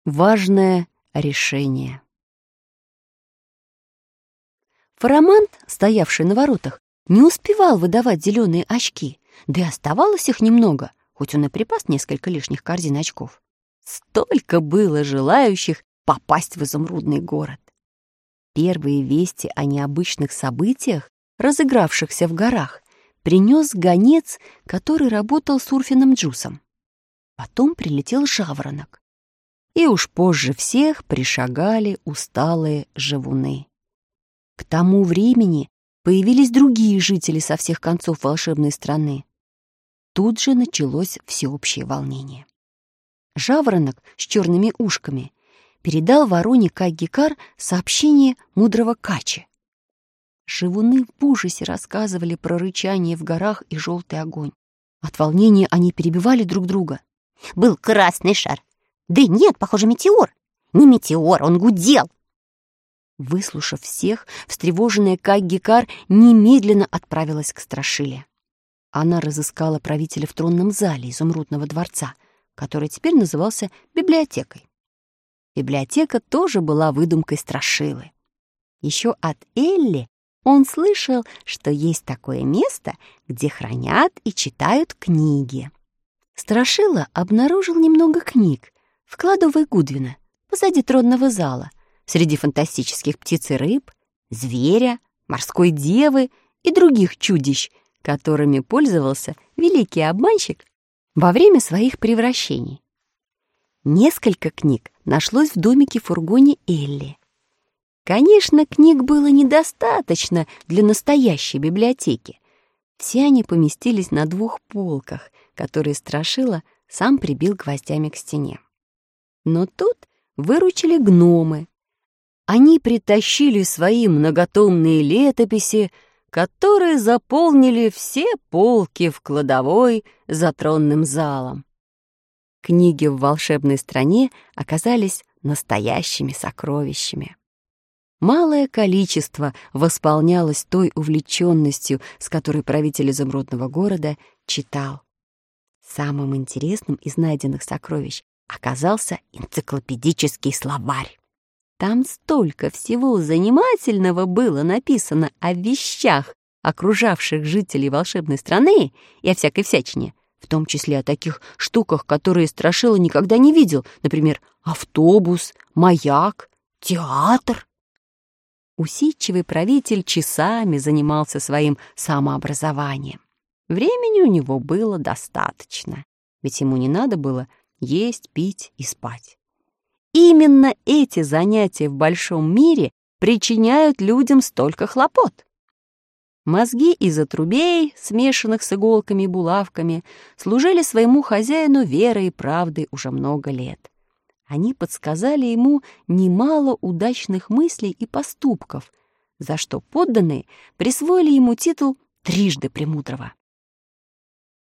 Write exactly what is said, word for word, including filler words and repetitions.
Важное решение. Фарамант, стоявший на воротах, не успевал выдавать зеленые очки, да и оставалось их немного, хоть он и припас несколько лишних корзин очков. Столько было желающих попасть в изумрудный город. Первые вести о необычных событиях, разыгравшихся в горах, принес гонец, который работал с Урфином Джусом. Потом прилетел жаворонок. И уж позже всех пришагали усталые живуны. К тому времени появились другие жители со всех концов волшебной страны. Тут же началось всеобщее волнение. Жаворонок с черными ушками передал вороне Кай-Гекар сообщение мудрого Качи. Живуны в ужасе рассказывали про рычание в горах и желтый огонь. От волнения они перебивали друг друга. «Был красный шар. Да нет, похоже, метеор. Не метеор, он гудел». Выслушав всех, встревоженная Кай-Гекар немедленно отправилась к Страшиле. Она разыскала правителя в тронном зале изумрудного дворца, который теперь назывался библиотекой. Библиотека тоже была выдумкой Страшилы. Еще от Элли он слышал, что есть такое место, где хранят и читают книги. Страшила обнаружил немного книг в кладовой Гудвина, позади тронного зала, среди фантастических птиц и рыб, зверя, морской девы и других чудищ, которыми пользовался великий обманщик во время своих превращений. Несколько книг нашлось в домике-фургоне Элли. Конечно, книг было недостаточно для настоящей библиотеки. Все они поместились на двух полках, которые Страшила сам прибил гвоздями к стене. Но тут выручили гномы. Они притащили свои многотомные летописи, которые заполнили все полки в кладовой за тронным залом. Книги в волшебной стране оказались настоящими сокровищами. Малое количество восполнялось той увлеченностью, с которой правитель изумрудного города читал. Самым интересным из найденных сокровищ оказался энциклопедический словарь. Там столько всего занимательного было написано о вещах, окружавших жителей волшебной страны, и о всякой всячине, в том числе о таких штуках, которые Страшила никогда не видел, например, автобус, маяк, театр. Усидчивый правитель часами занимался своим самообразованием. Времени у него было достаточно, ведь ему не надо было есть, пить и спать. Именно эти занятия в большом мире причиняют людям столько хлопот. Мозги из отрубей, смешанных с иголками и булавками, служили своему хозяину верой и правдой уже много лет. Они подсказали ему немало удачных мыслей и поступков, за что подданные присвоили ему титул трижды премудрого.